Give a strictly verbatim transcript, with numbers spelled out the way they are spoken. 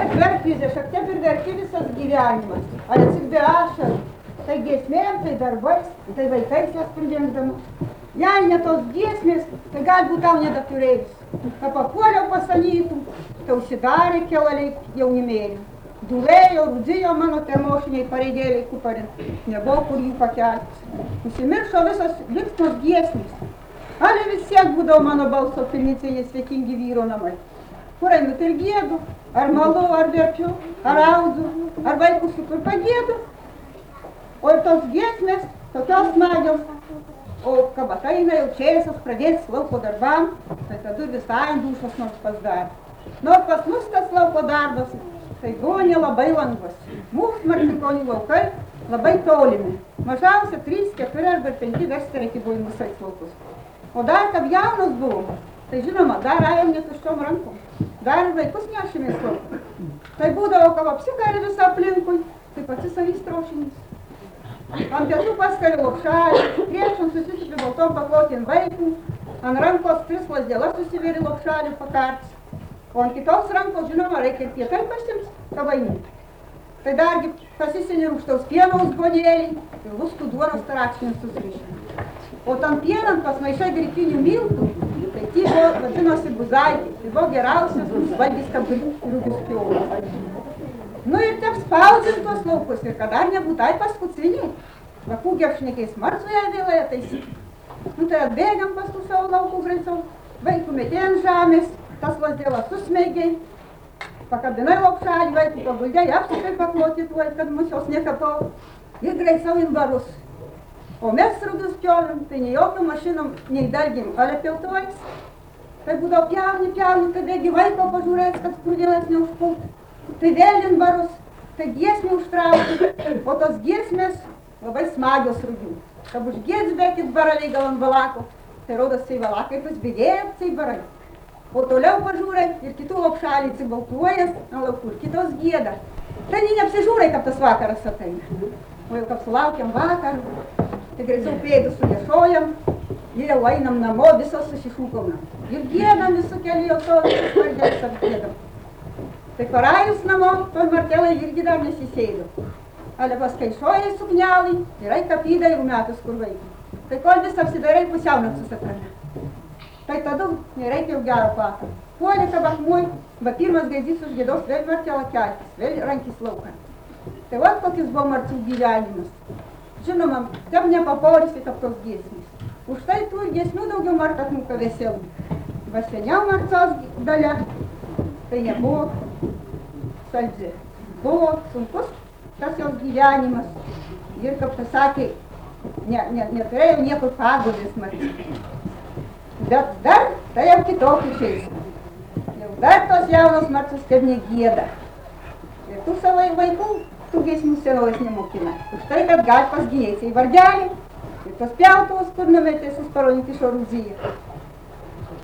Verk, verk, vizė, šiek tiek ir verki visas gyvenimas. Ar atsik be ašarų. Tai giesmėm, tai darbais, tai vaikais jas pridengdama. Jei ne tos giesmės, tai galbūt tau nedaturėjus. Kai papuoliau pasanytų, tai užsidarė kelaliai jaunimėlių. Dulėjo, rudzijo mano termošiniai pareigėliai kuparin. Nebuvo kur jų pakelti. Užsimiršo visos liksnos giesmės. Ale vis tiek būdavo mano balso pilnicėje sveikingi vyro namai. Kur einu ir gėdu, ar malu, ar verkiu, ar audzu, ar vaikus kur pagėdu. O ir tos giesmės, tokios smagios, o kabataina jau čėsas pradės lauko darbam, tai tada visai dušas nors pasidarė. Nors pas mus tas lauko darbas, tai buvo nelabai lengvas. Mūsų marcinkonių laukai labai tolimi. Mažiausia trys, keturi arba penki versti reikia buvo į musais laukus. O dar, kad jaunas buvo, tai žinoma, dar ėjom netuščiom rankom. Dar ir vaikus nešėmės lauką. Tai būdavo, kad apsikarė visą aplinkui, tai pati savys trošinys. Ant pietų paskaliu lopšelį, priešam susisipė baltom paklotin vaikų, ant rankos tris lazdėlas susivėri lopšelį pakarts, o ant kitos rankos, žinoma, reikia ir pietai pasims, kavainyti. Tai dargi pasisini rūgštaus pieno uzbonėlį ir lustų duonos tarakšnis susirišė. O tam pienant pasmaišai grikinių miltų, tai ty buvo, vadinosi, buzaitį, tai buvo geriausias valgys kabriūgius pjaulas. Nu ir taip spaudžiant tuos laukus ir kad dar nebūtai paskutiniai. Vakų gepšnekiais marsoje vėląją taisyti. Nu tai atbėgam pas tų savo laukų graisau, vaikų metė ant žemės, tas lazdėlas susmeigiai, pakabinai lopšelį, vaikų paguldėjai, apsikai pakloti tuoj, kad mus jos nekapau, ir graisau in barus. O mes rugius pjovim, tai nei jokių mašinom neįdargim, ale pjautuvais. Tai būdavo pjauni, pjauni, kad bėgi vaiko pažiūrės, kad skrudėlės neužpult. Tai vėl in barus, tai giesmė užtraukti, o tos giesmės labai smagios rugių. Kad užgiesbėkit baraliai gal ant balako, tai rodos tai valakai pasbėgėja, tai barai. O toliau pažiūrai ir kitų lopšalį atsibaltuojas, ant laukų ir kitos gieda. Tai nei neapsižiūrai, kad tas vakaras ateina. O jau kad sulaukiam vakarų, tai greičiau pėdus sudešojam ir jau einam namo, visos susišūkom. Ir giedam visų kelių savo visus vardėlis apgiedam. Tai parajus namo, toj martelai irgi dar nesisėdo. Ale paskaišojai suknelai ir eik apydai rumetus kur vaikų. Tai kol vis apsidarai pusiaunat susakrame. Tai tada nereikia jau gero pato. Puolė kabakmuoj, va pirmas gaidys užgėdos vėl martelą keltis, vėl rankis lauką. Tai vat kokius buvo marcų gyvenimas. Žinoma, tam nepaporysi kaip tos giesmės. Už tai tų ir giesmių daugiau markas mūka veselų. Va seniau marcos dalia, tai nebuvo saldži. Buvo sunkus tas jos gyvenimas. Ir, kaip tas sakė, ne, ne, neturėjau niekur pagodės matyti. Bet dar tai jau kitokį išeis. Jau dar tos jaunos marcus kaip negieda. Ir tų savo vaikų tų giesmių senovės nemokina. Už tai, kad gali pas gynėsiai vardelį ir tos pjautuvus, kur numetėsis parodyti šorūziją.